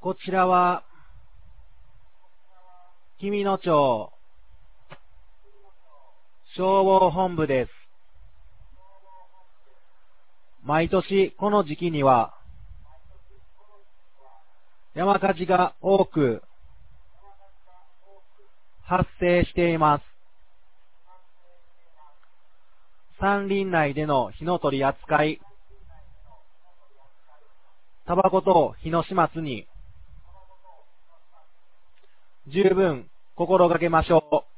こちらは、紀美野町消防本部です。毎年この時期には、山火事が多く発生しています。山林内での火の取り扱い、タバコと火の始末に十分心がけましょう。